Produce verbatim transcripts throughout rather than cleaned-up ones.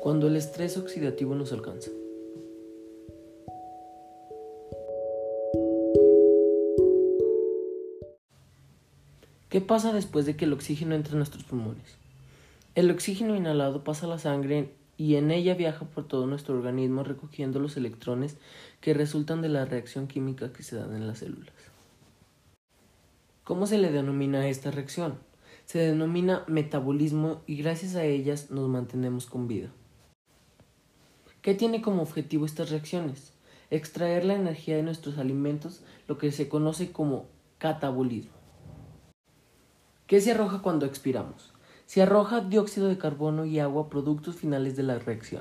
Cuando el estrés oxidativo nos alcanza. ¿Qué pasa después de que el oxígeno entra en nuestros pulmones? El oxígeno inhalado pasa a la sangre y en ella viaja por todo nuestro organismo recogiendo los electrones que resultan de la reacción química que se dan en las células. ¿Cómo se le denomina a esta reacción? Se denomina metabolismo y gracias a ellas nos mantenemos con vida. ¿Qué tiene como objetivo estas reacciones? Extraer la energía de nuestros alimentos, lo que se conoce como catabolismo. ¿Qué se arroja cuando expiramos? Se arroja dióxido de carbono y agua, productos finales de la reacción.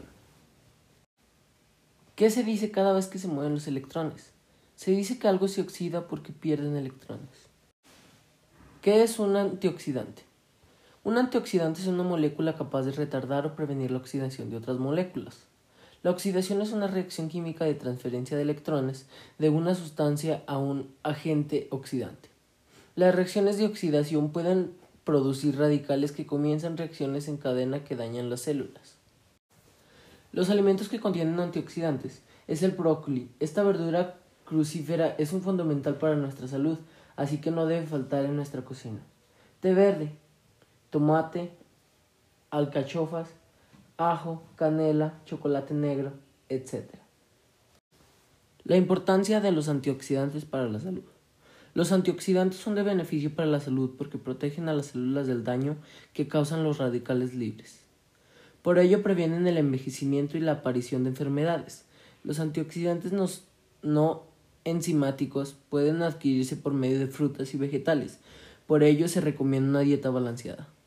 ¿Qué se dice cada vez que se mueven los electrones? Se dice que algo se oxida porque pierden electrones. ¿Qué es un antioxidante? Un antioxidante es una molécula capaz de retardar o prevenir la oxidación de otras moléculas. La oxidación es una reacción química de transferencia de electrones de una sustancia a un agente oxidante. Las reacciones de oxidación pueden producir radicales que comienzan reacciones en cadena que dañan las células. Los alimentos que contienen antioxidantes es el brócoli. Esta verdura crucífera es un fundamental para nuestra salud, así que no debe faltar en nuestra cocina. Té verde, tomate, alcachofas, ajo, canela, chocolate negro, etcétera. La importancia de los antioxidantes para la salud. Los antioxidantes son de beneficio para la salud porque protegen a las células del daño que causan los radicales libres. Por ello previenen el envejecimiento y la aparición de enfermedades. Los antioxidantes nos, no enzimáticos pueden adquirirse por medio de frutas y vegetales. Por ello se recomienda una dieta balanceada.